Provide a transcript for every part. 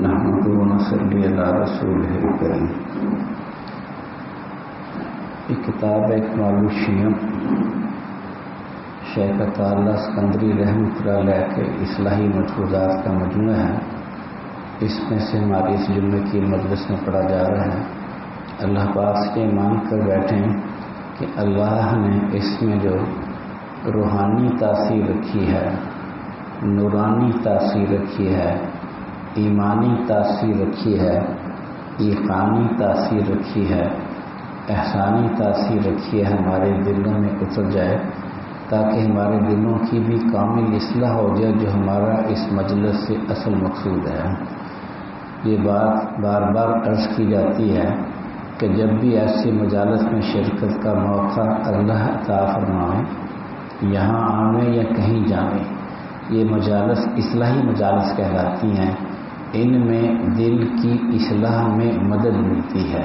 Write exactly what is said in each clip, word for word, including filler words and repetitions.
نحمده ونصلي على رسوله الكريم. یہ کتاب ایک مولوی شیعہ شیخ عطا اللہ اسکندری رحمۃ اللہ علیہ کے اصلاحی ملفوظات کا مجموعہ ہے. اس میں سے ہماری اس جمعے کی مجلس میں پڑھا جا رہا ہے. اللہ پاک سے مان کر بیٹھیں کہ اللہ نے اس میں جو روحانی تاثیر رکھی ہے، نورانی تاثیر رکھی ہے، ایمانی تاثیر رکھی ہے، ایقانی تاثیر رکھی ہے، احسانی تاثیر رکھی ہے، ہمارے دلوں میں اتر جائے تاکہ ہمارے دلوں کی بھی کامل اصلاح ہو جائے، جو ہمارا اس مجلس سے اصل مقصود ہے. یہ بات بار بار عرض کی جاتی ہے کہ جب بھی ایسی مجالس میں شرکت کا موقع اللہ عطا فرمائے، یہاں آویں یا کہیں جائیں، یہ مجالس اصلاحی مجالس کہلاتی ہیں. ان میں دل کی اصلاح میں مدد ملتی ہے.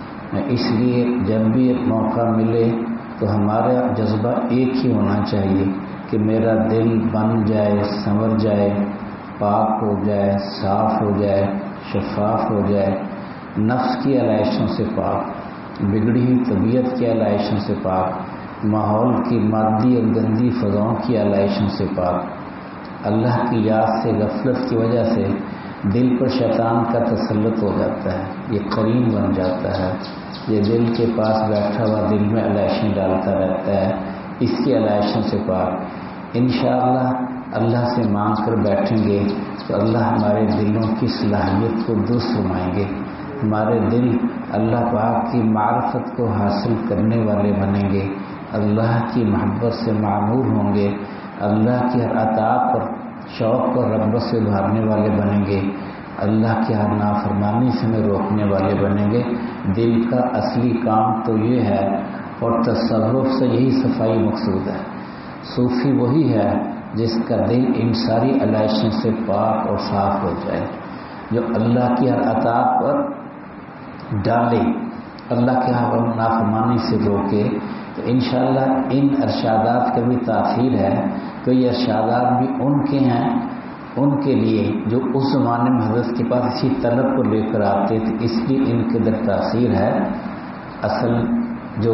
اس لیے جب بھی ایک موقع ملے تو ہمارا جذبہ ایک ہی ہونا چاہیے کہ میرا دل بن جائے، سنور جائے، پاک ہو جائے، صاف ہو جائے، شفاف ہو جائے، نفس کی علائشوں سے پاک، بگڑی ہوئی طبیعت کی علائشوں سے پاک، ماحول کی مادی اور گندی فضاؤں کی علائشوں سے پاک. اللہ کی یاد سے غفلت کی وجہ سے دل پر شیطان کا تسلط ہو جاتا ہے، یہ قرین بن جاتا ہے، یہ دل کے پاس بیٹھا ہوا دل میں علائشیں ڈالتا رہتا ہے. اس کی علائشوں سے پاک انشاءاللہ اللہ سے مانگ کر بیٹھیں گے تو اللہ ہمارے دلوں کی صلاحیت کو درست فرمائیں گے. ہمارے دل اللہ پاک کی معرفت کو حاصل کرنے والے بنیں گے، اللہ کی محبت سے معمور ہوں گے، اللہ کی ہر عطا پر شوق اور رغبت سے ابھارنے والے بنیں گے، اللہ کی ہر نافرمانی سے ہمیں روکنے والے بنیں گے. دل کا اصلی کام تو یہ ہے، اور تصوف سے یہی صفائی مقصود ہے. صوفی وہی ہے جس کا دل ان ساری علائشوں سے پاک اور صاف ہو جائے، جو اللہ کی ہر عطا پر ڈالے، اللہ کے ہر نافرمانی سے روکے. تو انشاءاللہ ان ارشادات کا بھی تاثیر ہے کہ یہ ارشادات بھی ان کے ہیں، ان کے لیے جو اس زمانے میں حضرت کے پاس اسی طلب کو لے کر آتے تھے، اس لیے ان کے در تاثیر ہے. اصل جو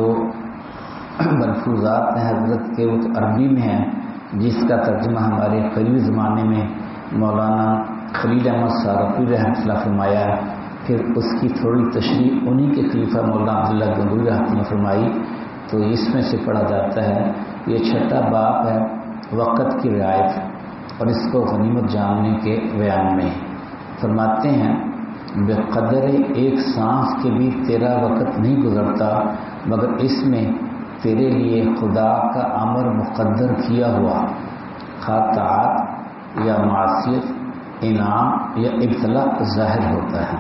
ملفوظات ہیں حضرت کے وہ تو عربی میں ہیں، جس کا ترجمہ ہمارے قریبی زمانے میں مولانا خلیل احمد سارقی رحمۃ اللہ فرمایا ہے. پھر اس کی تھوڑی تشریح انہی کے خلیفہ مولانا عبداللہ گنگوئی رحمۃ اللہ فرمائی. تو اس میں سے پڑھا جاتا ہے. یہ چھٹا باب ہے وقت کی رعایت اور اس کو غنیمت جاننے کے بیان میں. فرماتے ہیں بے قدر ایک سانس کے بھی تیرا وقت نہیں گزرتا مگر اس میں تیرے لیے خدا کا امر مقدر کیا ہوا، خواہ طاعت یا معصیت، انعام یا ابتلا ظاہر ہوتا ہے.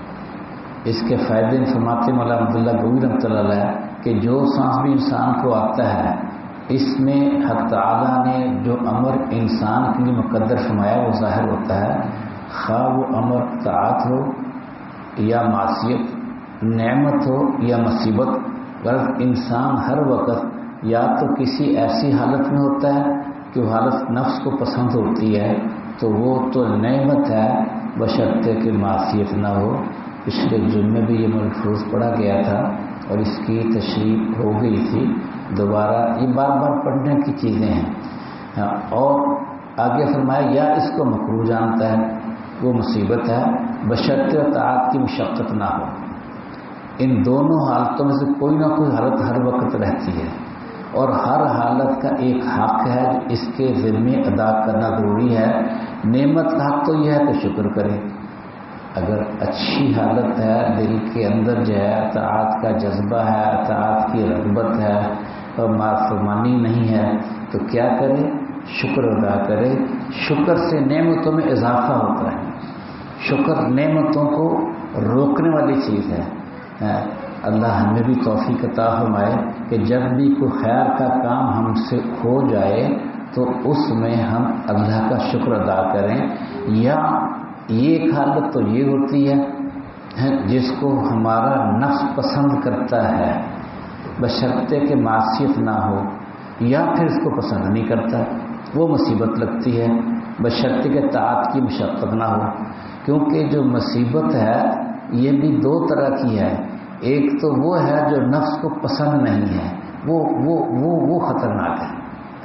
اس کے فائدے فرماتے مولانا عبداللہ گنگوئی رحمۃ اللہ علیہ کہ جو سانس بھی انسان کو آتا ہے، اس میں حق تعالیٰ نے جو امر انسان کے لیے مقدر فرمایا وہ ظاہر ہوتا ہے، خواہ وہ امر طاعت ہو یا معصیت، نعمت ہو یا مصیبت. غرض انسان ہر وقت یا تو کسی ایسی حالت میں ہوتا ہے کہ وہ حالت نفس کو پسند ہوتی ہے تو وہ تو نعمت ہے بشرطے کہ معصیت نہ ہو. پچھلے جمعے بھی یہ ملفوظ پڑھا گیا تھا اور اس کی تشریح ہو گئی تھی. دوبارہ یہ بار بار پڑھنے کی چیزیں ہیں. اور آگے فرمایا یا اس کو مکروہ جانتا ہے، وہ مصیبت ہے بشرطے طاعت کی مشقت نہ ہو. ان دونوں حالتوں میں سے کوئی نہ کوئی حالت ہر وقت رہتی ہے اور ہر حالت کا ایک حق ہے جو اس کے ذمے ادا کرنا ضروری ہے. نعمت کا حق تو یہ ہے کہ شکر کرے. اگر اچھی حالت ہے، دل کے اندر جو ہے اطاعت کا جذبہ ہے، اطاعت کی رغبت ہے اور نافرمانی نہیں ہے تو کیا کرے؟ شکر ادا کرے. شکر سے نعمتوں میں اضافہ ہوتا ہے. شکر نعمتوں کو روکنے والی چیز ہے. اللہ ہمیں بھی توفیق عطا فرمائے کہ جب بھی کوئی خیر کا کام ہم سے ہو جائے تو اس میں ہم اللہ کا شکر ادا کریں. یا ایک حالت تو یہ ہوتی ہے جس کو ہمارا نفس پسند کرتا ہے بشرطے کہ معصیت نہ ہو، یا پھر اس کو پسند نہیں کرتا، وہ مصیبت لگتی ہے. بشرطے کہ طاعت کی مشقت نہ ہو، کیونکہ جو مصیبت ہے یہ بھی دو طرح کی ہے. ایک تو وہ ہے جو نفس کو پسند نہیں ہے، وہ وہ وہ وہ خطرناک ہے.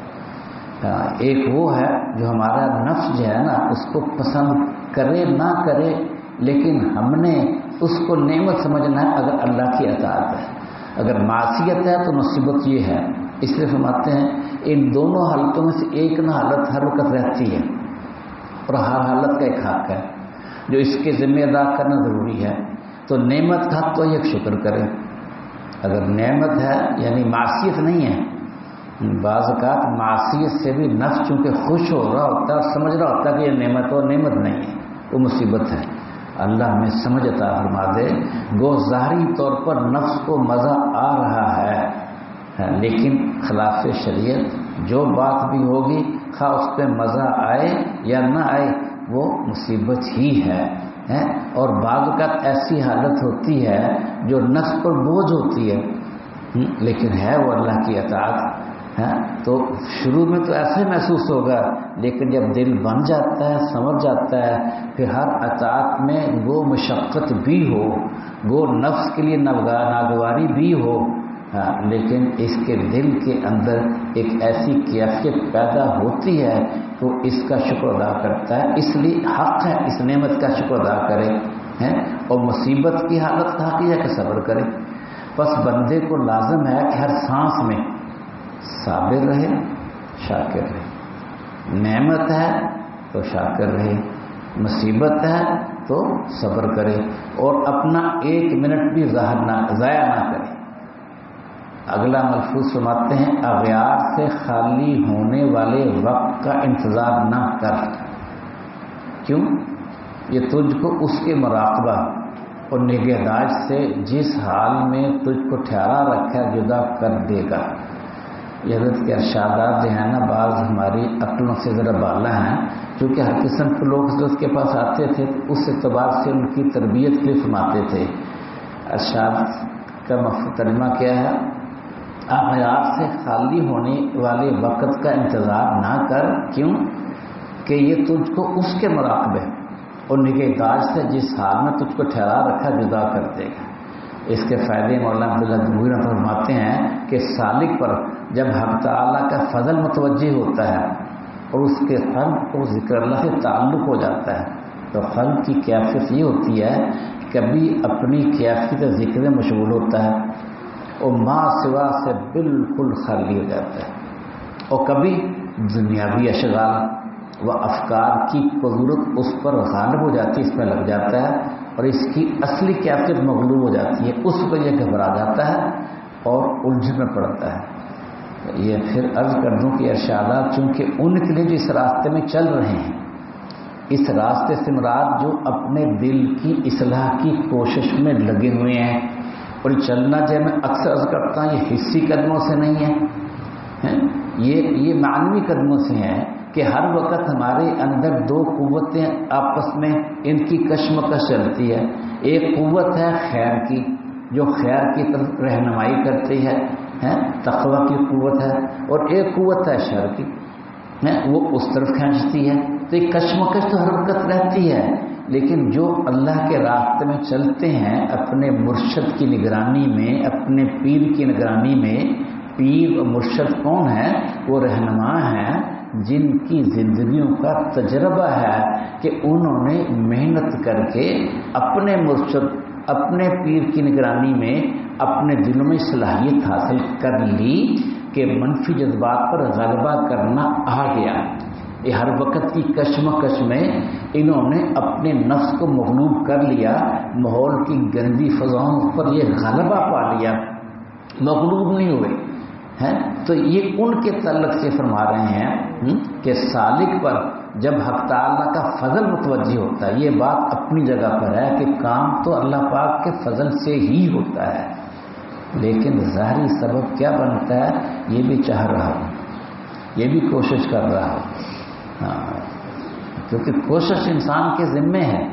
ایک وہ ہے جو ہمارا نفس جو ہے نا اس کو پسند کرے نہ کرے، لیکن ہم نے اس کو نعمت سمجھنا ہے اگر اللہ کی اطاعت ہے. اگر معصیت ہے تو مصیبت یہ ہے. اس لیے فرماتے ہیں ان دونوں حالتوں میں سے ایک نہ حالت ہر وقت رہتی ہے، اور ہر حالت کا ایک حق ہے جو اس کے ذمہ ادا کرنا ضروری ہے. تو نعمت کا حق تو ایک شکر کرے. اگر نعمت ہے یعنی معصیت نہیں ہے، بعض اوقات معصیت سے بھی نفس چونکہ خوش ہو رہا ہوتا ہے، سمجھ رہا ہوتا ہے کہ یہ نعمت اور نعمت نہیں ہے، وہ مصیبت ہے. اللہ ہمیں سمجھ عطا فرما دے. گو ظاہری طور پر نفس کو مزہ آ رہا ہے، لیکن خلاف شریعت جو بات بھی ہوگی خواہ اس پہ مزہ آئے یا نہ آئے وہ مصیبت ہی ہے. اور بعض اوقات ایسی حالت ہوتی ہے جو نفس پر بوجھ ہوتی ہے، لیکن ہے وہ اللہ کی اطاعت. تو شروع میں تو ایسے محسوس ہوگا، لیکن جب دل بن جاتا ہے، سمجھ جاتا ہے، پھر ہر اطاعت میں وہ مشقت بھی ہو، وہ نفس کے لیے ناگواری بھی ہو، لیکن اس کے دل کے اندر ایک ایسی کیفیت پیدا ہوتی ہے تو اس کا شکر ادا کرتا ہے. اس لیے حق ہے اس نعمت کا شکر ادا کرے، اور مصیبت کی حالت کا حق ہے کہ صبر کرے. بس بندے کو لازم ہے کہ ہر سانس میں صابر رہے، شاکر رہے. نعمت ہے تو شاکر رہے، مصیبت ہے تو صبر کرے، اور اپنا ایک منٹ بھی ظاہر نہ ضائع نہ کرے. اگلا ملفوظ فرماتے ہیں اغیار سے خالی ہونے والے وقت کا انتظار نہ کر. کیوں؟ یہ تجھ کو اس کے مراقبہ اور نگہداشت سے جس حال میں تجھ کو ٹھہرا رکھا جدا کر دے گا. یہ حضرت کے ارشادات جو ہیں نا بعض ہماری عقلوں سے ذرا بالا ہیں، چونکہ ہر قسم کے لوگ حضرت کے پاس آتے تھے اس اعتبار سے ان کی تربیت کے لیے فرماتے تھے. ارشاد کا مفہوم ترجمہ کیا ہے؟ اغیار سے خالی ہونے والے وقت کا انتظار نہ کر. کیوں؟ کہ یہ تجھ کو اس کے مراقبے اور نگہداشت سے جس حال میں تجھ کو ٹھہرا رکھا جدا کر دے گا. اس کے فائدے مولانا عبداللہ گنگوئی فرماتے ہیں کہ سالک پر جب حق تعالیٰ کا فضل متوجہ ہوتا ہے اور اس کے قلب کو ذکر اللہ سے تعلق ہو جاتا ہے تو قلب کی کیفیت یہ ہوتی ہے کبھی اپنی کیفیت ذکر میں مشغول ہوتا ہے اور ماں سوا سے بالکل خالی ہو جاتا ہے، اور کبھی دنیاوی اشغال و افکار کی قدرت اس پر غالب ہو جاتی ہے، اس میں لگ جاتا ہے اور اس کی اصلی کیفیت مغلوب ہو جاتی ہے. اس پر یہ گھبرا جاتا ہے اور الجھن میں پڑتا ہے. یہ پھر عرض کر دوں کہ ارشادات چونکہ ان کے لیے جو اس راستے میں چل رہے ہیں، اس راستے سے مراد جو اپنے دل کی اصلاح کی کوشش میں لگے ہوئے ہیں، اور چلنا جو میں اکثر عرض کرتا ہوں یہ حصی قدموں سے نہیں ہے، یہ یہ معنوی قدموں سے ہے کہ ہر وقت ہمارے اندر دو قوتیں آپس میں ان کی کشمکش چلتی ہے. ایک قوت ہے خیر کی جو خیر کی طرف رہنمائی کرتی ہے، تقوی کی قوت ہے، اور ایک قوت ہے شر کی، وہ اس طرف کھینچتی ہے. تو ایک کشمکش تو ہر وقت رہتی ہے، لیکن جو اللہ کے راستے میں چلتے ہیں اپنے مرشد کی نگرانی میں، اپنے پیر کی نگرانی میں، پیر و مرشد کون ہے؟ وہ رہنما ہیں جن کی زندگیوں کا تجربہ ہے کہ انہوں نے محنت کر کے اپنے مرشد اپنے پیر کی نگرانی میں اپنے دلوں میں صلاحیت حاصل کر لی کہ منفی جذبات پر غلبہ کرنا آ گیا. یہ ہر وقت کی کشمکش میں انہوں نے اپنے نفس کو مغلوب کر لیا، ماحول کی گندی فضاؤں پر یہ غلبہ پا لیا، مغلوب نہیں ہوئے ہیں. تو یہ ان کے تعلق سے فرما رہے ہیں کہ سالک پر جب حق تعالیٰ کا فضل متوجہ ہوتا ہے، یہ بات اپنی جگہ پر ہے کہ کام تو اللہ پاک کے فضل سے ہی ہوتا ہے، لیکن ظاہری سبب کیا بنتا ہے یہ بھی چاہ رہا ہوں، یہ بھی کوشش کر رہا ہوں. ہاں، کیونکہ کوشش انسان کے ذمے ہے.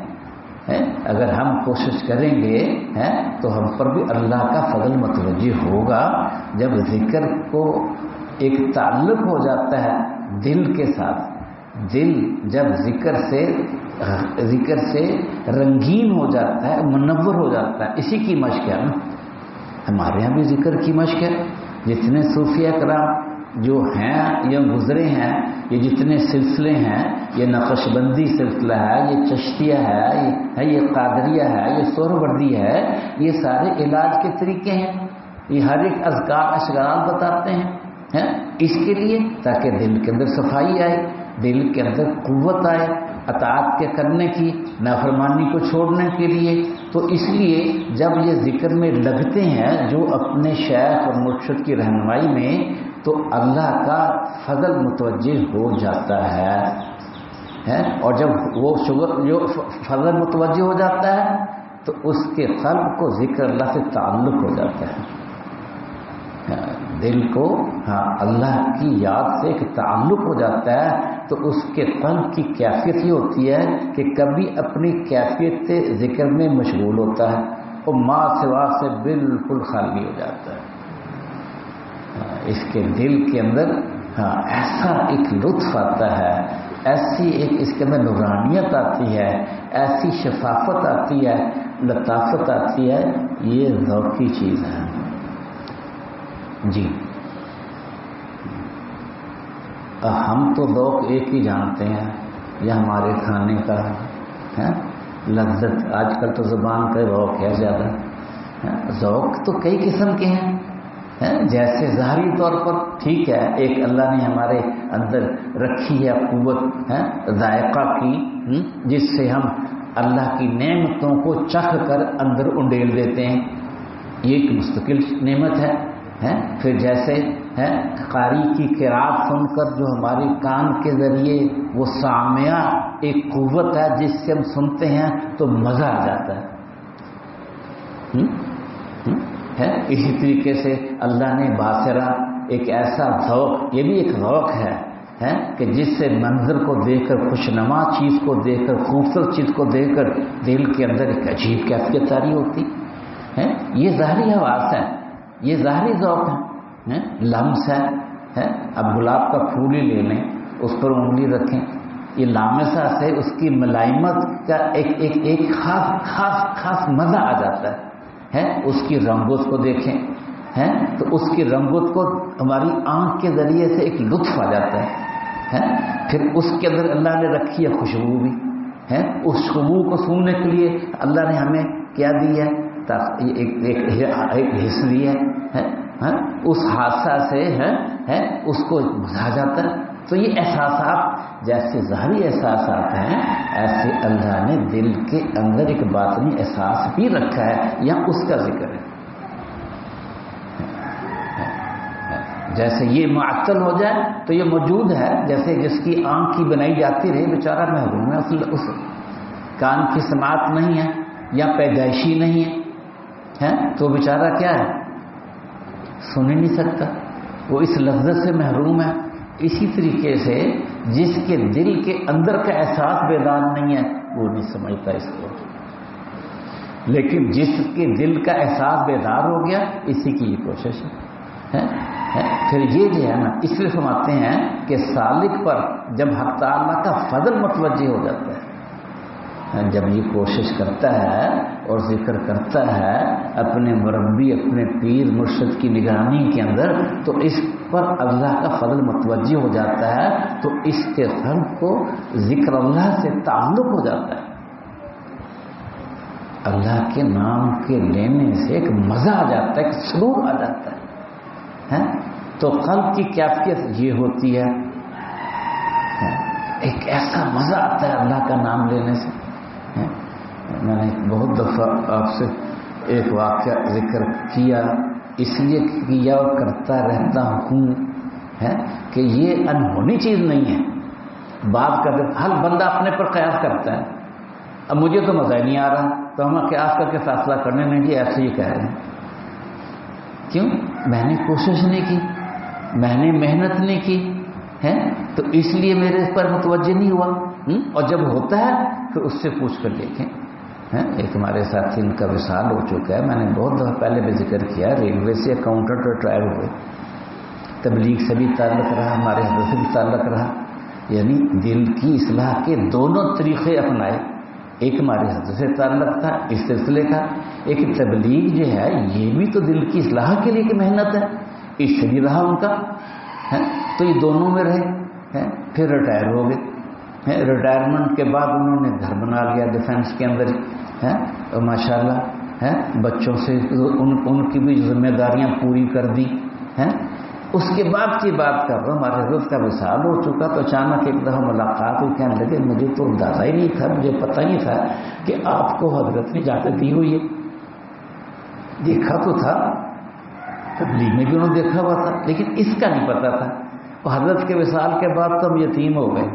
اگر ہم کوشش کریں گے تو ہم پر بھی اللہ کا فضل متوجہ ہوگا. جب ذکر کو ایک تعلق ہو جاتا ہے دل کے ساتھ، دل جب ذکر سے ذکر سے رنگین ہو جاتا ہے، منور ہو جاتا ہے، اسی کی مشق ہے نا. ہمارے یہاں بھی ذکر کی مشق ہے. جتنے صوفیہ کرام جو ہیں یا گزرے ہیں، یہ جتنے سلسلے ہیں، یہ نقش بندی سلسلہ ہے، یہ چشتیہ ہے، یہ قادریہ ہے، یہ سہروردی ہے، یہ سارے علاج کے طریقے ہیں. یہ ہر ایک اذکار اشعار بتاتے ہیں اس کے لیے تاکہ دل کے اندر صفائی آئے، دل کے اندر قوت آئے اطاعت کے کرنے کی، نافرمانی کو چھوڑنے کے لیے. تو اس لیے جب یہ ذکر میں لگتے ہیں جو اپنے شیخ اور مرشد کی رہنمائی میں، تو اللہ کا فضل متوجہ ہو جاتا ہے. اور جب وہ شگر جو فضل متوجہ ہو جاتا ہے تو اس کے قلب کو ذکر اللہ سے تعلق ہو جاتا ہے. دل کو ہاں اللہ کی یاد سے ایک تعلق ہو جاتا ہے. تو اس کے قلب کی کیفیت یہ ہوتی ہے کہ کبھی اپنی کیفیت ذکر میں مشغول ہوتا ہے اور ما سوا سے بالکل خالی ہو جاتا ہے. اس کے دل کے اندر ہاں ایسا ایک لطف آتا ہے، ایسی ایک اس کے اندر نورانیت آتی ہے، ایسی شفافت آتی ہے، لطافت آتی ہے. یہ ذوقی چیز ہے. جی ہم تو ذوق ایک ہی جانتے ہیں، یہ ہمارے کھانے کا ہے لذت. آج کل تو زبان کا ذوق ہے زیادہ. ذوق تو کئی قسم کے ہیں. جیسے ظاہری طور پر ٹھیک ہے، ایک اللہ نے ہمارے اندر رکھی ہے قوت ذائقہ کی، جس سے ہم اللہ کی نعمتوں کو چکھ کر اندر انڈیل دیتے ہیں. یہ ایک مستقل نعمت ہے. پھر جیسے قاری کی قرات سن کر جو ہمارے کان کے ذریعے وہ سامعہ ایک قوت ہے جس سے ہم سنتے ہیں تو مزہ آ جاتا ہے. اسی طریقے سے اللہ نے باصرہ ایک ایسا ذوق، یہ بھی ایک ذوق ہے کہ جس سے منظر کو دیکھ کر، خوشنما چیز کو دیکھ کر، خوبصورت چیز کو دیکھ کر دل کے اندر ایک عجیب کیفیت جاری ہوتی ہے. یہ ظاہری حواس ہے، یہ ظاہری ذوق ہے. لمس ہے. اب گلاب کا پھول ہی لے لیں، اس پر انگلی رکھیں، یہ لامسہ سے اس کی ملائمت کا ایک ایک ایک خاص خاص خاص مزہ آ جاتا ہے. اس کی رنگت کو دیکھیں تو اس کی رنگت کو ہماری آنکھ کے ذریعے سے ایک لطف آ جاتا ہے. پھر اس کے اندر اللہ نے رکھی ہے خوشبو بھی. اس خوشبو کو سونگنے کے لیے اللہ نے ہمیں کیا دی ہے؟ ایک حص دی ہے. اس حادثہ سے ہے اس کو مزہ آ جاتا ہے. تو یہ احساسات جیسے ظاہری احساسات ہیں، ایسے اللہ نے دل کے اندر ایک باطنی احساس بھی رکھا ہے، یہاں اس کا ذکر ہے. جیسے یہ معطل ہو جائے تو یہ موجود ہے، جیسے جس کی آنکھ کی بنائی جاتی رہے بیچارہ محروم ہے، اس کان کی سماعت نہیں ہے یا پیدائشی نہیں ہے تو بیچارہ کیا ہے، سن ہی نہیں سکتا، وہ اس لذت سے محروم ہے. اسی طریقے سے جس کے دل کے اندر کا احساس بیدار نہیں ہے وہ نہیں سمجھتا اس کو، لیکن جس کے دل کا احساس بیدار ہو گیا اسی کی یہ کوشش ہے. پھر یہ جو ہے نا، اس لیے فرماتے ہیں کہ سالک پر جب حق تعالیٰ کا فضل متوجہ ہو جاتا ہے، جب یہ کوشش کرتا ہے اور ذکر کرتا ہے اپنے مربی اپنے پیر مرشد کی نگرانی کے اندر، تو اس پر اللہ کا فضل متوجہ ہو جاتا ہے، تو اس کے قلب کو ذکر اللہ سے تعلق ہو جاتا ہے. اللہ کے نام کے لینے سے ایک مزہ آ جاتا ہے، ایک سرور آ جاتا ہے. تو قلب کی کیفیت یہ ہوتی ہے، ایک ایسا مزہ آتا ہے اللہ کا نام لینے سے. میں نے بہت دفعہ آپ سے ایک واقعہ ذکر کیا، اس لیے کیا اور کرتا رہتا ہوں ہے کہ یہ انہونی چیز نہیں ہے. بات کر ہر بندہ اپنے پر قیاس کرتا ہے. اب مجھے تو مزہ نہیں آ رہا تو ہم قیاس کر کے فیصلہ کرنے نہیں کہ ایسے ہی کہہ رہے ہیں. کیوں؟ میں نے کوشش نہیں کی، میں نے محنت نہیں کی ہے، تو اس لیے میرے پر متوجہ نہیں ہوا. اور جب ہوتا ہے پھر اس سے پوچھ کر دیکھیں. ایک ہمارے ساتھی ان کا وصال ہو چکا ہے، میں نے بہت دفعہ پہلے بھی ذکر کیا، ریلوے سے اکاؤنٹنٹ ریٹائر ہوئے، تبلیغ سے بھی تعلق رہا، ہمارے حضرت سے بھی تعلق رہا. یعنی دل کی اصلاح کے دونوں طریقے اپنائے. ایک ہمارے حضرت سے تعلق تھا اس سلسلے کا، ایک تبلیغ جو ہے یہ بھی تو دل کی اصلاح کے لیے کی محنت ہے، اس سے بھی رہا ان کا ہے. تو یہ دونوں میں رہے. پھر ریٹائر ہو گئے. ریٹائرمنٹ کے بعد انہوں نے گھر بنا لیا ڈیفینس کے اندر ہے، اور ماشاء اللہ ہے بچوں سے ان ان کی بھی ذمہ داریاں پوری کر دی ہیں. اس کے بعد کی بات کر رہا ہوں، ہمارے حضرت کا وصال ہو چکا تو اچانک ایک دفعہ ملاقات ہوئی. کہنے لگے مجھے تو اندازہ ہی نہیں تھا، مجھے پتہ نہیں تھا کہ آپ کو حضرت نے اجازت دی ہوئی ہے. دیکھا تو تھا تبلیغ میں بھی انہوں نے دیکھا ہوا تھا، لیکن اس کا نہیں پتا تھا. اور حضرت کے وصال کے بعد تو ہم یتیم ہو گئے.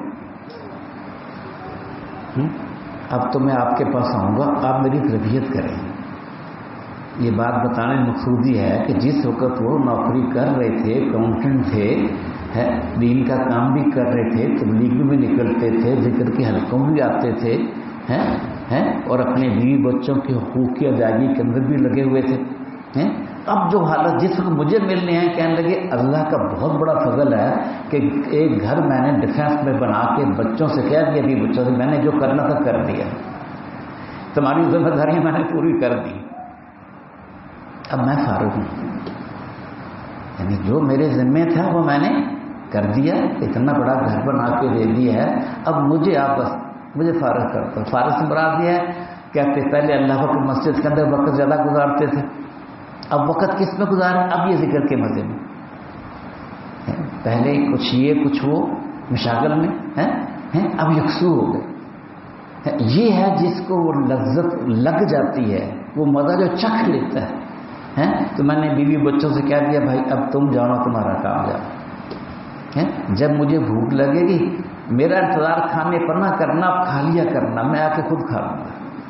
اب تو میں آپ کے پاس آؤں گا، آپ میری تربیت کریں. یہ بات بتانے میں مقصود یہ ہے کہ جس وقت وہ نوکری کر رہے تھے، اکاؤنٹنٹ تھے، دین کا کام بھی کر رہے تھے، تبلیغ میں بھی نکلتے تھے، ذکر کے حلقوں بھی آتے تھے ہیں اور اپنے بیوی بچوں کے حقوق کی ادائیگی کے اندر بھی لگے ہوئے تھے. اب جو حالت جس وقت مجھے ملنے ہیں، کہنے لگے اللہ کا بہت بڑا فضل ہے کہ ایک گھر میں نے ڈیفینس میں بنا کے بچوں سے کہہ دیا، بھی بچوں سے میں نے جو کرنا تھا کر دیا، تمہاری ذمہ داریاں میں نے پوری کر دی، اب میں فارغ ہوں. یعنی جو میرے ذمے تھا وہ میں نے کر دیا، اتنا بڑا گھر بنا کے دے دیا ہے، اب مجھے آپ بس مجھے فارغ کرتا. فارغ سے مراد دیا ہے کہتے پہلے اللہ کی مسجد کے اندر وقت زیادہ گزارتے تھے، اب وقت کس میں گزارے؟ اب یہ ذکر کے مزے میں. پہلے کچھ یہ کچھ وہ مشاغل میں ہیں، اب یکسو ہو گئے. یہ ہے جس کو وہ لذت لگ جاتی ہے، وہ مزہ جو چکھ لیتا ہے. تو میں نے بیوی بچوں سے کہہ دیا بھائی اب تم جاؤ، تمہارا کام جاؤ. جب مجھے بھوک لگے گی میرا انتظار کھانے پر نہ کرنا، کھا لیا کرنا، میں آ کے خود کھا لوں گا.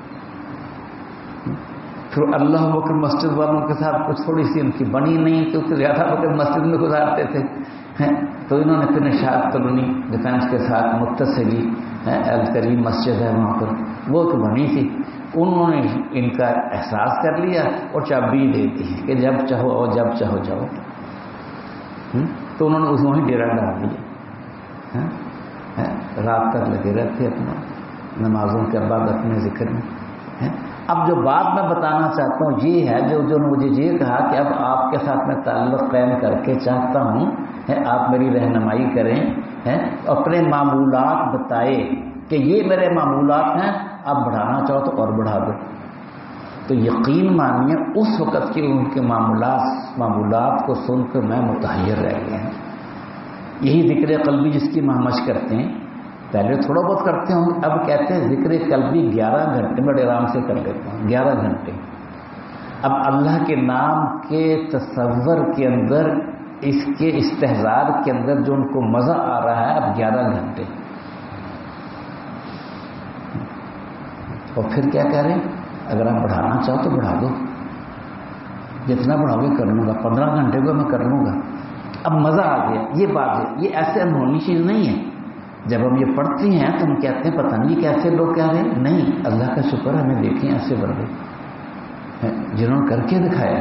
پھر اللہ وقت مسجد والوں کے ساتھ کچھ تھوڑی سی ان کی بنی نہیں، کیونکہ زیادہ وقت مسجد میں گزارتے تھے. تو انہوں نے پھر نشاط کالونی ڈیفینس کے ساتھ متصلی الکریم مسجد ہے وہاں پر، وہ تو بنی تھی. انہوں نے ان کا احساس کر لیا اور چابی دے دی کہ جب چاہو اور جب چاہو جاؤ. تو انہوں نے اس میں ہی ڈیرا ڈال دیا. رات تک لگے رہتے اپنا نمازوں کے بعد اپنے ذکر میں. اب جو بات میں بتانا چاہتا ہوں یہ ہے جو جو مجھے یہ کہا کہ اب آپ کے ساتھ میں تعلق قائم کر کے چاہتا ہوں آپ میری رہنمائی کریں، اپنے معمولات بتائے کہ یہ میرے معمولات ہیں، آپ بڑھانا چاہو تو اور بڑھا دو. تو یقین مانیے اس وقت کے ان کے معمولات معمولات کو سن کر میں متحیر رہ گیا ہوں. یہی ذکر قلبی جس کی مہمش کرتے ہیں، پہلے تھوڑا بہت کرتے ہوں، اب کہتے ہیں ذکر قلبی گیارہ گھنٹے میں آرام سے کر لیتا ہوں. گیارہ گھنٹے اب اللہ کے نام کے تصور کے اندر، اس کے استحضار کے اندر جو ان کو مزہ آ رہا ہے، اب گیارہ گھنٹے. اور پھر کیا کہہ رہے ہیں؟ اگر آپ بڑھانا چاہو تو بڑھا دو، جتنا بڑھاؤ گے کر لوں گا، پندرہ گھنٹے کو میں کر لوں گا. اب مزہ آ گیا. یہ بات ہے، یہ ایسے انہونی چیز نہیں ہے. جب ہم یہ پڑھتے ہیں تو ہم کہتے ہیں پتہ نہیں کیسے لوگ کہہ رہے ہیں. نہیں، اللہ کا شکر ہے ہمیں دیکھیں ایسے بندے جنہوں نے کر کے دکھایا.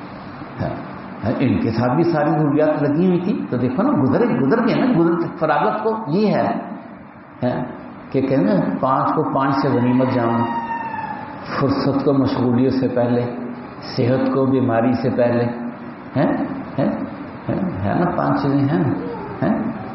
ان کے ساتھ بھی ساری ضروریات لگی ہوئی تھی تو دیکھو نا، گزر گزر گئے نا. گزر فراغت کو یہ ہے کہ کہنا پانچ کو پانچ سے غنیمت جاؤں، فرصت کو مشغولیت سے پہلے، صحت کو بیماری سے پہلے. ہے نا پانچ چیزیں ہیں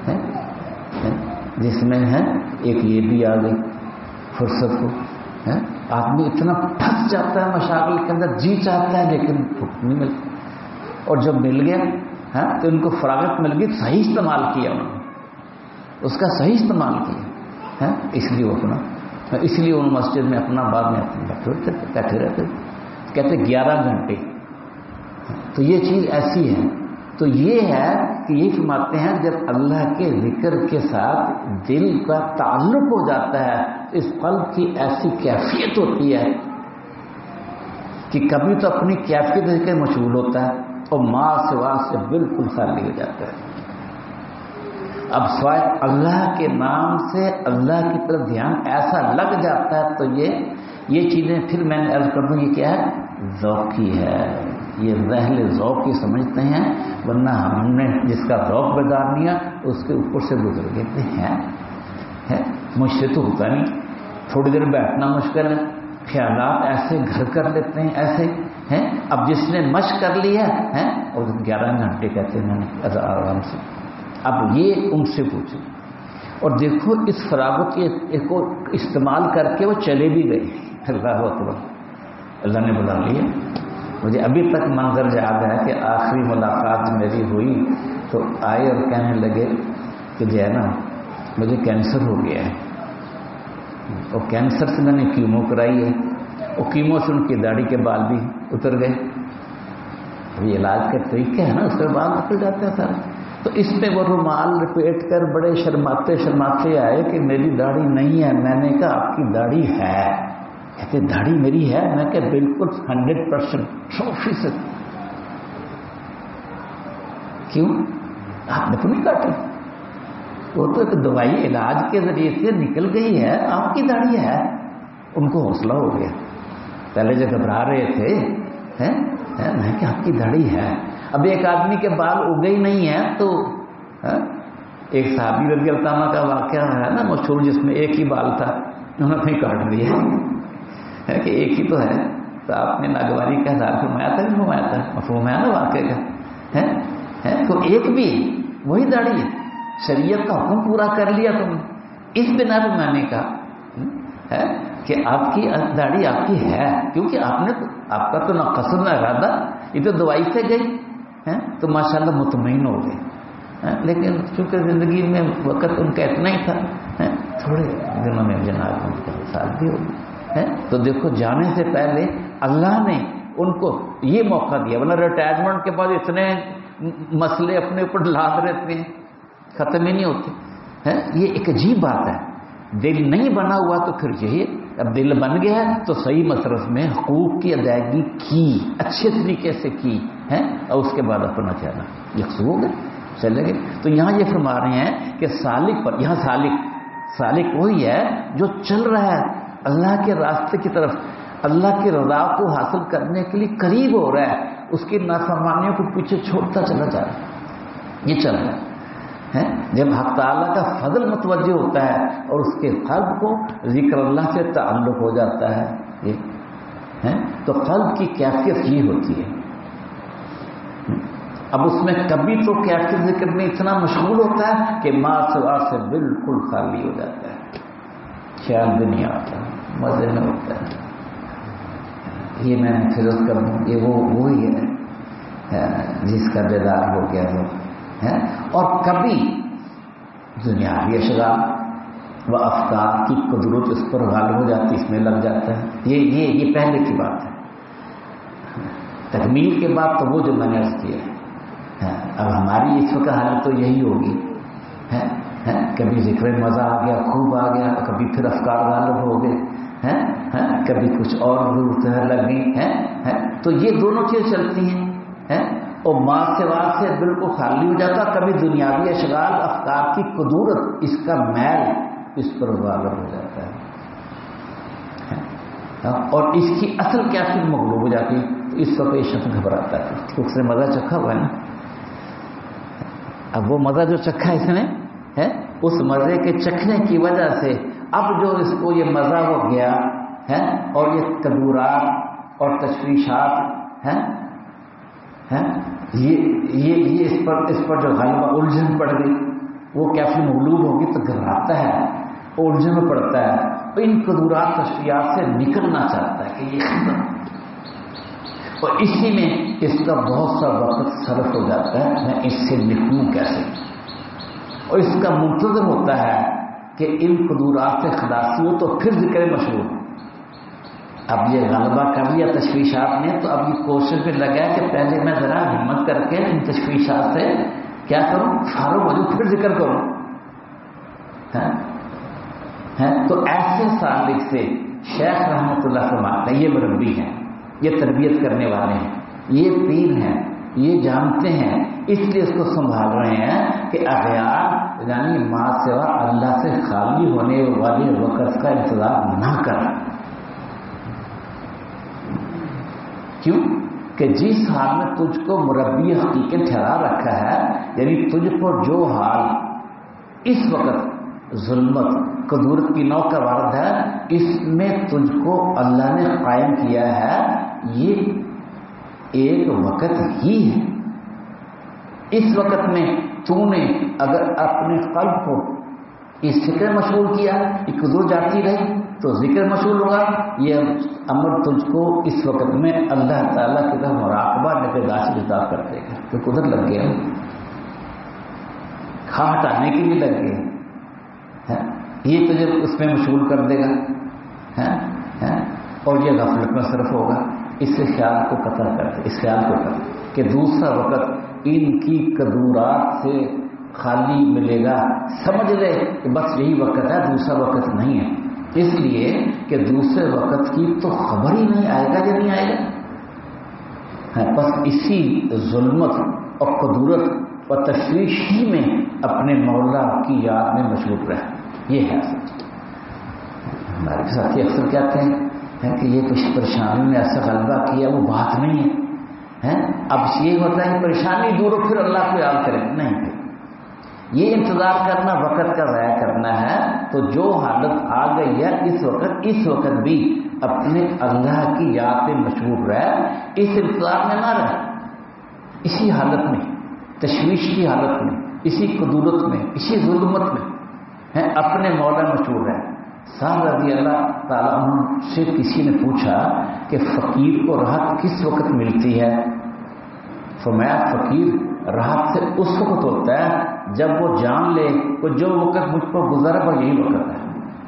جس میں ہے ایک یہ بھی آ گئی فرصت کو. آدمی اتنا پھنس جاتا ہے مشاغل کے اندر، جی چاہتا ہے لیکن بھوک نہیں ملتی. اور جب مل گیا تو ان کو فراغت مل گئی، صحیح استعمال کیا انہوں نے، اس کا صحیح استعمال کیا. اس لیے وہ اپنا اس لیے ان مسجد میں اپنا بعد میں بیٹھے بیٹھے رہتے کہتے گیارہ گھنٹے. تو یہ چیز ایسی ہے. تو یہ ہے کہ یہ فرماتے ہیں جب اللہ کے ذکر کے ساتھ دل کا تعلق ہو جاتا ہے، اس قلب کی ایسی کیفیت ہوتی ہے کہ کبھی تو اپنی کیفیت ذکر مشغول ہوتا ہے اور ماں سوا سے بالکل خالی ہو جاتا ہے. اب سوائے اللہ کے نام سے اللہ کی طرف دھیان ایسا لگ جاتا ہے. تو یہ یہ چیزیں پھر میں نے عرض کر دوں یہ کیا ہے؟ ذوقی ہے. یہ ذہل ذوق کی سمجھتے ہیں، ورنہ ہم نے جس کا ذوق بیدار نہیں ہے اس کے اوپر سے گزر گئے ہیں. ہے مجھ سے تو ہوتا نہیں، تھوڑی دیر بیٹھنا مشکل ہے، خیالات ایسے گھر کر لیتے ہیں ایسے ہیں. اب جس نے مشق کر لیا ہے اور گیارہ گھنٹے کہتے ہیں میں نے آرام سے. اب یہ ان سے پوچھیں اور دیکھو اس فراغت کو استعمال کر کے وہ چلے بھی گئے. اللہ اکبر، اللہ نے بلا لیا. مجھے ابھی تک منظر یاد ہے کہ آخری ملاقات میری ہوئی تو آئے اور کہنے لگے کہ جو ہے نا مجھے کینسر ہو گیا ہے، اور کینسر سے میں نے کیمو کرائی ہے، اور کیمو سے ان کی داڑھی کے بال بھی اتر گئے. ابھی علاج کا طریقہ ہے نا، اس کے بال نکل جاتے ہیں سارے. تو اس پہ وہ رومال لپیٹ کر بڑے شرماتے شرماتے آئے کہ میری داڑھی نہیں ہے. میں نے کہا آپ کی داڑھی ہے. کہتے داڑھی میری ہے. میں کہ بالکل ہنڈریڈ پرسینٹ سو فیصد. کیوں؟ آپ نے تو نہیں کاٹی، وہ تو ایک دوائی علاج کے ذریعے سے نکل گئی ہے، آپ کی داڑھی ہے. ان کو حوصلہ ہو گیا. پہلے جو گھبرا رہے تھے میں کہ آپ کی داڑھی ہے. اب ایک آدمی کے بال اگے ہی نہیں ہیں تو ایک صحابی رضی اللہ عنہ کا واقعہ ہے نا مشہور، جس میں ایک ہی بال تھا، انہوں نے کاٹ دیا کہ ایک ہی تو ہے. تو آپ نے ناگواری کا اظہار فرمایا تھا کہ فرمایا تھا مفہوم ہے نا واقعے کا ہے. تو ایک بھی وہی داڑھی ہے. شریعت کا حکم پورا کر لیا تم نے. اس بنا پہ میں نے کہا ہے کہ آپ کی داڑھی آپ کی ہے، کیونکہ آپ نے آپ کا تو نہ قصد نہ ارادہ، یہ تو دوائی سے گئی ہے تو ماشاءاللہ مطمئن ہو گئے. لیکن چونکہ زندگی میں وقت ان کا اتنا ہی تھا، تھوڑے دنوں میں جناب ان کا ساتھ بھی ہو گیا. تو دیکھو جانے سے پہلے اللہ نے ان کو یہ موقع دیا، ورنہ ریٹائرمنٹ کے بعد اتنے مسئلے اپنے اوپر لاد رہتے ہیں، ختم ہی نہیں ہوتے. یہ ایک عجیب بات ہے. دل نہیں بنا ہوا تو پھر یہی، اب دل بن گیا تو صحیح مصرف میں حقوق کی ادائیگی کی، اچھے طریقے سے کی ہے، اور اس کے بعد اپنا چہرہ یکسو ہو گئے، چلے گئے. تو یہاں یہ فرما رہے ہیں کہ سالک پر، یہاں سالک سالک وہی ہے جو چل رہا ہے اللہ کے راستے کی طرف، اللہ کی رضا کو حاصل کرنے کے لیے قریب ہو رہا ہے، اس کی نافرمانیوں کو پیچھے چھوڑتا چلا جا رہا ہے. یہ چل رہا ہے. جب حق تعالیٰ کا فضل متوجہ ہوتا ہے اور اس کے قلب کو ذکر اللہ سے تعلق ہو جاتا ہے یہ تو قلب کی کیفیت یہ ہوتی ہے. اب اس میں کبھی تو کیفیت ذکر میں اتنا مشغول ہوتا ہے کہ ما سوا سے بالکل خالی ہو جاتا ہے، خیال بھی نہیں آتا، مزے میں ہوتا ہے. یہ میں نے فضل کر دوں، یہ وہ وہی ہے جس کا بیدار ہو گیا وہ ہے. اور کبھی دنیاوی اشغال و افکار کی قدرت اس پر غالب ہو جاتی، اس میں لگ جاتا ہے. یہ یہ یہ پہلے کی بات ہے. تکمیل کے بعد تو وہ جو میں نے عرض کیا ہے، اب ہماری اس وقت حالت تو یہی ہوگی ہے. کبھی ذکر مزہ آ گیا، خوب آ گیا، کبھی پھر افکار غالب ہو گئے ہیں، کبھی کچھ اور ضرورتیں لگ گئی ہیں. تو یہ دونوں چیزیں چلتی ہیں اور ماں سے وہاں سے بالکل خالی ہو جاتا. کبھی دنیاوی اشغال افکار کی قدورت، اس کا میل اس پر غالب ہو جاتا ہے اور اس کی اصل کیفیت مغلوب ہو جاتی ہے. تو اس وقت یہ شخص گھبراتا ہے، اس نے مزہ چکھا ہوا ہے نا. اب وہ مزہ جو چکھا اس نے ہے، اس مزے کے چکھنے کی وجہ سے اب جو اس کو یہ مزہ ہو گیا ہے اور یہ قدورات اور تشویشات ہیں یہ یہ یہ اس پر اس پر جو غالبہ الجھن پڑ گئی، وہ کیفی مغلوب ہوگی تو گھبراتا ہے، الجھن میں پڑتا ہے، ان قدورات تشریحات سے نکلنا چاہتا ہے کہ یہ ختم. اور اسی میں اس کا بہت سا وقت صرف ہو جاتا ہے میں اس سے نکلوں کیسے، اور اس کا منتظر ہوتا ہے کہ ان قدورات سے خلاصی ہو تو پھر ذکر مشہور. اب یہ غلبہ کر لیا تشویشات نے تو اب یہ کوشش میں لگا کہ پہلے میں ذرا ہمت کر کے ان تشویشات سے کیا کروں، فارغ ہو جاؤں، پھر ذکر کروں. تو ایسے سالک سے شیخ رحمۃ اللہ فرماتے ہیں، یہ مربی ہیں، یہ تربیت کرنے والے ہیں، یہ پیر ہیں، یہ جانتے ہیں، اس لیے اس کو سنبھال رہے ہیں کہ اغیار یعنی ماں سوا اللہ سے خالی ہونے والے وقت کا انتظار نہ کر. کیوں کہ جس حال میں تجھ کو مربی حقیقت ٹھہرا رکھا ہے، یعنی تجھ پر جو حال اس وقت ظلمت، قدرت کی نو کا وارد ہے، اس میں تجھ کو اللہ نے قائم کیا ہے، یہ ایک وقت ہی ہے۔ اس وقت میں تو نے اگر اپنے قلب کو اس فکر مشغول کیا، یہ قدرت جاتی رہی تو ذکر مشغول ہوگا، یہ امر تجھ کو اس وقت میں اللہ تعالیٰ کی طرف مراقبہ نگہداشت سے جدا کر دے گا، کہ قدرت لگ گیا، کھا ہٹانے کے لیے لگ گیا، یہ تجھے اس میں مشغول کر دے گا، اور یہ غفلت میں صرف ہوگا۔ اس سے خیال کو قطع کر دے، اس خیال کو قطع کہ دوسرا وقت ان کی قدورات سے خالی ملے گا، سمجھ لے کہ بس یہی وقت ہے، دوسرا وقت نہیں ہے، اس لیے کہ دوسرے وقت کی تو خبر ہی نہیں آئے گا یا نہیں آئے گا، بس اسی ظلمت اور قدرت اور تشویش ہی میں اپنے مولا کی یاد میں مشغول رہے۔ یہ ہے ہمارے ساتھی اکثر کہتے ہیں کہ یہ کچھ پریشانی میں ایسا غلبہ کیا، وہ بات نہیں ہے، اب یہ ہوتا ہے کہ پریشانی دور ہو پھر اللہ کو یاد کریں، نہیں، یہ انتظار کرنا وقت کا ضائع کرنا ہے۔ تو جو حالت آ گئی ہے اس وقت، اس وقت بھی اپنے اللہ کی یاد میں مشغول رہے، اس انتظار میں نہ رہے، اسی حالت میں، تشویش کی حالت میں، اسی قدورت میں، اسی ظلمت میں اپنے مولا مشغول رہے۔ صاحب رضی اللہ تعالیٰ عنہ سے کسی نے پوچھا کہ فقیر کو راحت کس وقت ملتی ہے؟ فرمایا فقیر راحت سے اس وقت ہوتا ہے جب وہ جان لے کہ جو وقت مجھ پر گزرا وہ یہی وقت ہے،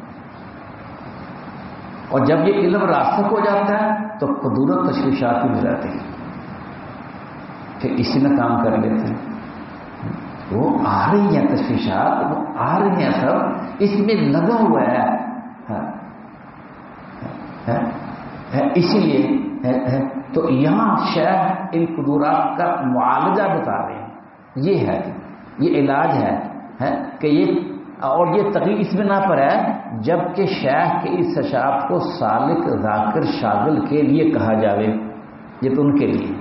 اور جب یہ علم راسخ ہو جاتا ہے تو قدرت تشویشات میں جاتی ہے کہ اسی میں کام کر لیتے ہیں، وہ آ رہی ہیں تشویشات، وہ آ رہی ہیں، سب اس میں لگا ہوا ہے، اسی لیے تو یہاں شیخ ان قدورات کا معالجہ بتا رہے ہیں، یہ ہے، یہ علاج ہے کہ یہ، اور یہ تقریر اس میں نہ پر ہے جبکہ شیخ کے اس ششاب کو سالک ذاکر شاغل کے لیے کہا جاوے، یہ تو ان کے لیے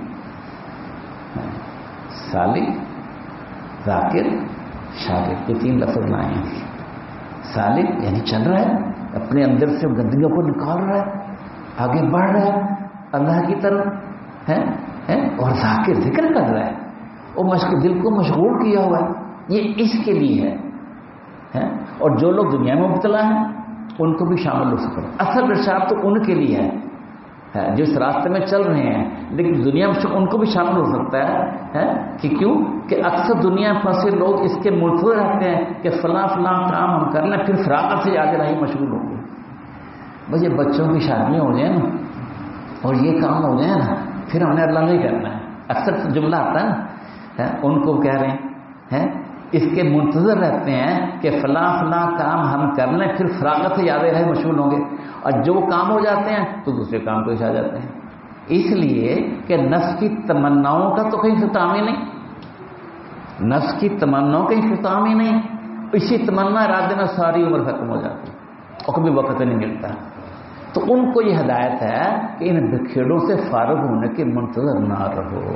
سالک ذاکر شاغل، یہ تین لفظ نہ آئے ہیں۔ سالک یعنی چل رہا ہے، اپنے اندر سے گندگیوں کو نکال رہا ہے، آگے بڑھ رہا ہے اللہ کی طرف ہے، اور ذاکر ذکر کر رہا ہے، وہ مشق دل کو مشغول کیا ہوا ہے، یہ اس کے لیے ہے، اور جو لوگ دنیا میں مبتلا ہیں ان کو بھی شامل ہو سکتے ہیں۔ اصل ارشاد تو ان کے لیے ہے جو اس راستے میں چل رہے ہیں، لیکن دنیا میں ان کو بھی شامل ہو سکتا ہے کہ کیوں کہ اکثر دنیا میں پھنسے لوگ اس کے منتظر رہتے ہیں کہ فلاں فلاں کام ہم کر لیں، پھر فراغت سے آگے رہی مشغول ہوں گے، بس یہ بچوں کی شادیاں ہو جائیں نا اور یہ کام ہو جائے نا پھر ہم نے اللہ نہیں کرنا ہے، اکثر جملہ آتا ہے نا، ان کو کہہ رہے ہیں اس کے منتظر رہتے ہیں کہ فلاں فلاں کام ہم کر لیں، پھر فراغت سے یاد رہے مشغول ہوں گے، اور جو کام ہو جاتے ہیں تو دوسرے کام پیش آ جاتے ہیں، اس لیے کہ نفس کی تمناؤں کا تو کہیں ختم ہی نہیں، نفس کی تمناؤں کا ختم ہی نہیں، اسی تمنا ارادے میں ساری عمر ختم ہو جاتی ہے اور کبھی وقت نہیں ملتا، تو ان کو یہ ہدایت ہے کہ ان بکھیڑوں سے فارغ ہونے کے منتظر نہ رہو،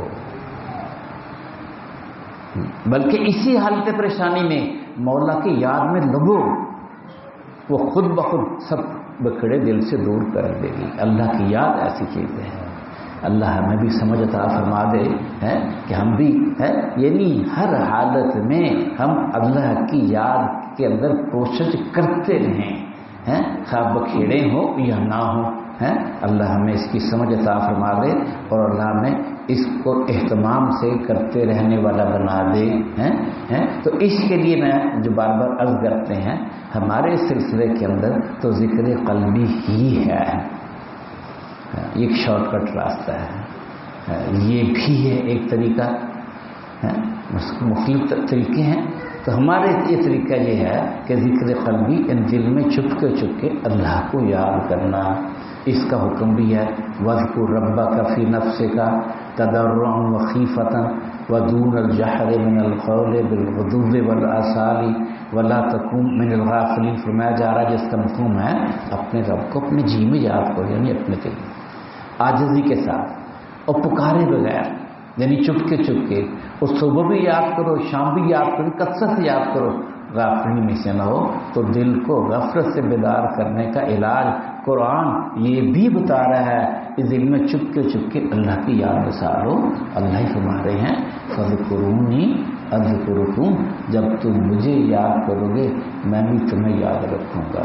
بلکہ اسی حالت پریشانی میں مولا کی یاد میں لگو، وہ خود بخود سب بکھڑے دل سے دور کر دے گی۔ اللہ کی یاد ایسی چیز ہے، اللہ ہمیں بھی سمجھ عطا فرما دے ہے کہ ہم بھی ہے یعنی ہر حالت میں ہم اللہ کی یاد کے اندر کوشش کرتے رہیں، ہیں خواہ بکھیڑے ہوں یا نہ ہوں، ہیں اللہ ہمیں اس کی سمجھ عطا فرما دے اور اللہ ہمیں اس کو اہتمام سے کرتے رہنے والا بنا دے، ہیں ہیں تو اس کے لیے میں جو بار بار عرض کرتے ہیں ہمارے سلسلے کے اندر تو ذکر قلبی ہی ہے، ایک شارٹ کٹ راستہ ہے، یہ بھی ہے ایک طریقہ، مختلف طریقے ہیں، تو ہمارے یہ طریقہ یہ ہے کہ ذکر قلبی ان دل میں چھپ کے چھپ کے اللہ کو یاد کرنا، اس کا حکم بھی ہے وَاذْكُرْ رَبَّكَ فِي نَفْسِكَ تَضَرُّعًا وَخِيفَةً وَدُونَ الْجَهْرِ مِنَ الْقَوْلِ بِالْغُدُوِّ وَالْآصَالِ وَلَا تَكُن مِنَ الْغَافِلِينَ، فرمایا جا رہا ہے جس کا مفہوم ہے اپنے رب کو اپنے جی میں یاد کرو، یعنی اپنے دل عاجزی کے ساتھ اور پکارے بغیر، یعنی چپ کے چپ کے، اور صبح بھی یاد کرو، شام بھی یاد کرو، کثرت سے یاد کرو، غافلی میں سے نہ ہو. تو دل کو غفلت سے بیدار کرنے کا علاج قرآن یہ بھی بتا رہا ہے کہ دل میں چپ کے چپ کے اللہ کی یاد بسالو. اللہ ہی فرما رہے ہیں فَذْكُرُونِي أَذْكُرُكُمْ، جب تم مجھے یاد کرو گے میں بھی تمہیں یاد رکھوں گا.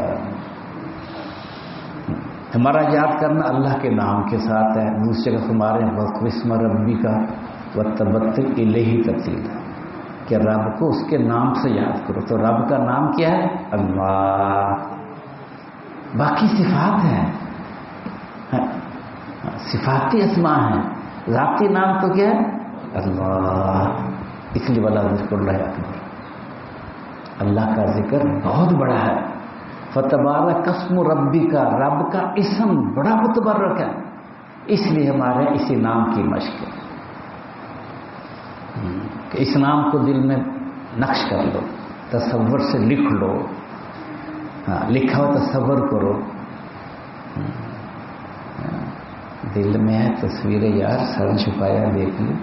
ہمارا یاد کرنا اللہ کے نام کے ساتھ ہے. دوسرے کا فرما رہے ہیں وَاسْمَ رَبِّكَ وَتَبَتَّلْ إِلَيْهِ تَبْتِيلًا، کہ رب کو اس کے نام سے یاد کرو. تو رب کا نام کیا ہے؟ اللہ. باقی صفات ہیں، صفاتی اسماء ہیں، ذاتی نام تو کیا ہے؟ اللہ. اس لیے والا ذکر اللہ اکبر، اللہ کا ذکر بہت بڑا ہے. فتبارک اسم ربی کا، رب کا اسم بڑا متبرک ہے، اس لیے ہمارے اسی نام کی مشق ہے کہ اس نام کو دل میں نقش کر لو، تصور سے لکھ لو. ہاں لکھا ہو تصور کرو. دل میں ہے تصویر یار، سر چھپایا دیکھ لی.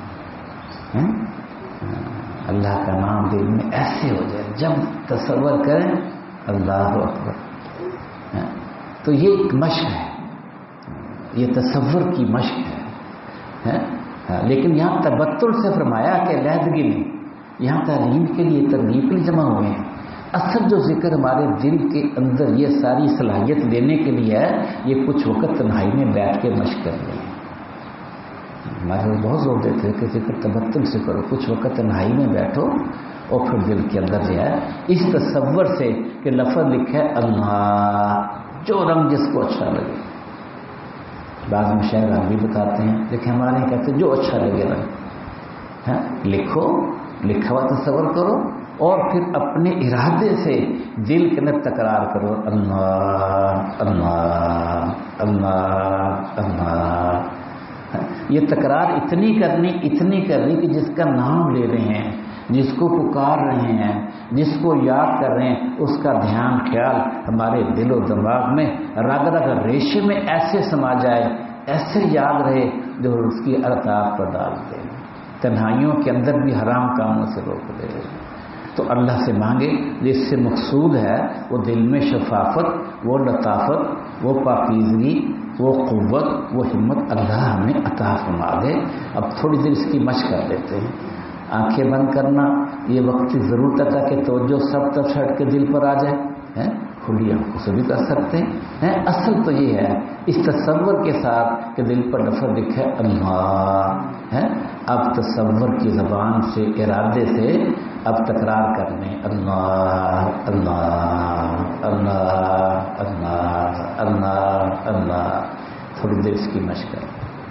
اللہ کا نام دل میں ایسے ہو جائے جب تصور کریں اللہ اکبر. تو یہ ایک مشق ہے، یہ تصور کی مشق ہے. لیکن یہاں تبتل سے فرمایا کہ علیحدگی نہیں، یہاں تعلیم کے لیے ترغیب کے لیے جمع ہوئے ہیں. اصل جو ذکر ہمارے دل کے اندر یہ ساری صلاحیت دینے کے لیے ہے، یہ کچھ وقت تنہائی میں بیٹھ کے مشق کرنی ہے. ہمارے لوگ بہت زور دیتے ہیں کہ ذکر تبتل سے کرو، کچھ وقت تنہائی میں بیٹھو اور پھر دل کے اندر جو ہے اس تصور سے کہ لفظ لکھا ہے اللہ، جو رنگ جس کو اچھا لگے. بعض مشاعر ہم بھی بتاتے ہیں، لیکن ہمارے یہاں کہتے ہیں جو اچھا لگے رنگ. ہاں لکھو، لکھا ہوا تصور کرو اور پھر اپنے ارادے سے دل کے اندر تکرار کرو اللہ اللہ اللہ اللہ. یہ تکرار اتنی کرنی اتنی کرنی کہ جس کا نام لے رہے ہیں، جس کو پکار رہے ہیں، جس کو یاد کر رہے ہیں، اس کا دھیان خیال ہمارے دل و دماغ میں رگ رگ ریشے میں ایسے سما جائے، ایسے یاد رہے جو اس کی ارتاب پر ڈال دے، تنہائیوں کے اندر بھی حرام کاموں سے روک دے. تو اللہ سے مانگے جس سے مقصود ہے وہ دل میں شفافت، وہ لطافت، وہ پاکیزگی، وہ قوت، وہ ہمت اللہ ہمیں عطا فرما دے. اب تھوڑی دیر اس کی مشق کر لیتے ہیں. آنکھیں بند کرنا یہ وقتی ضرورت ہے کہ توجہ سب طرف ہٹ کے دل پر آ جائے. کھلی آنکھوں سے بھی کر سکتے ہیں. اصل تو یہ ہے اس تصور کے ساتھ کہ دل پر لفظ لکھا ہے اللہ ہے. اب تصور کی زبان سے، ارادے سے اب تکرار کرنے اللہ اللہ اللہ اللہ اللہ اللہ. تھوڑی دیر اس کی مشق کریں.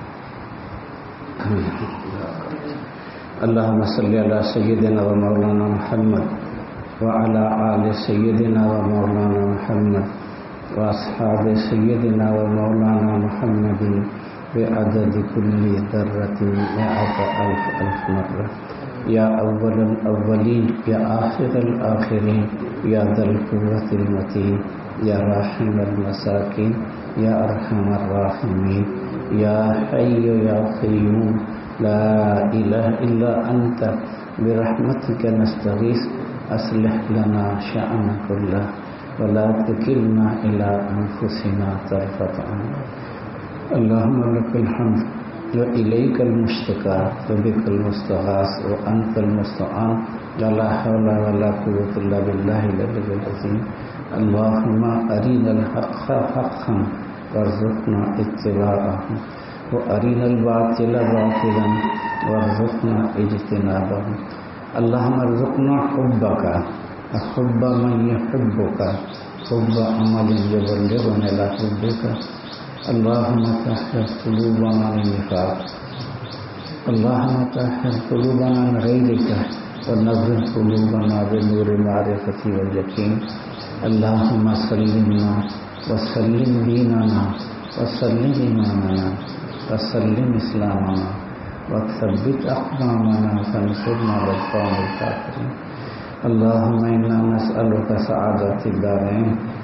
اللہم صلی علی سیدنا و مولانا محمد وعلی آل سیدنا و مولانا محمد و اصحاب سیدنا و مولانا محمد بعدد کل ذرۃ مئۃ الف الف مرہ. یا اول الاولین یا آخر الآخرین یا ذا القوۃ المتین یا راحم المساکین یا ارحم الراحمین یا حی یا قیوم لا الہ الا انت برحمتک نستغیث اصلح لنا شأن کلہ ولا تکلنا الی انفسنا طرفۃ عین. اللہم لک الحمد وإلیک المشتکا وبک المستغاث وانت المستعان لا حول ولا قوة الا باللہ العلی العظیم. اللہم ارنا الحق حقا وارزقنا اتباعہ وارنا الباطل باطلا وارزقنا اجتنابہ. اللہم ارزقنا حبک حب من یحبک حب عمل یبلغنا الی حبک. اللہم طہر قلوبنا من النفاق، اللہم طہر قلوبنا من غیرک ونور قلوبنا بنور المعرفة والیقین. اللہم سلمنا وسلم دیننا وسلم ایماننا وسلم اسلامنا وثبت اقدامنا فانصرنا على القوم الكافرين. اللهم انا نسألك سعادة الدارين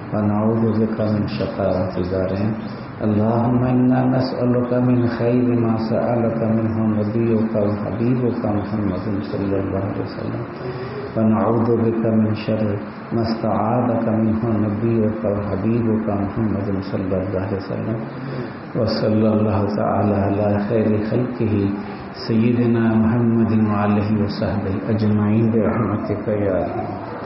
ونعوذ بك من شقاوة الدارين اللهم إنا نسألك من خير ما سألك منه نبيك وحبيبك محمد صلى الله عليه وسلم ونعوذ بك من شر ما استعاذك منه نبيك وحبيبك محمد صلى الله عليه وسلم وصلى الله تعالى على خير خلقه سيدنا محمد وعلى آله وصحبه أجمعين برحمتك يا أرحم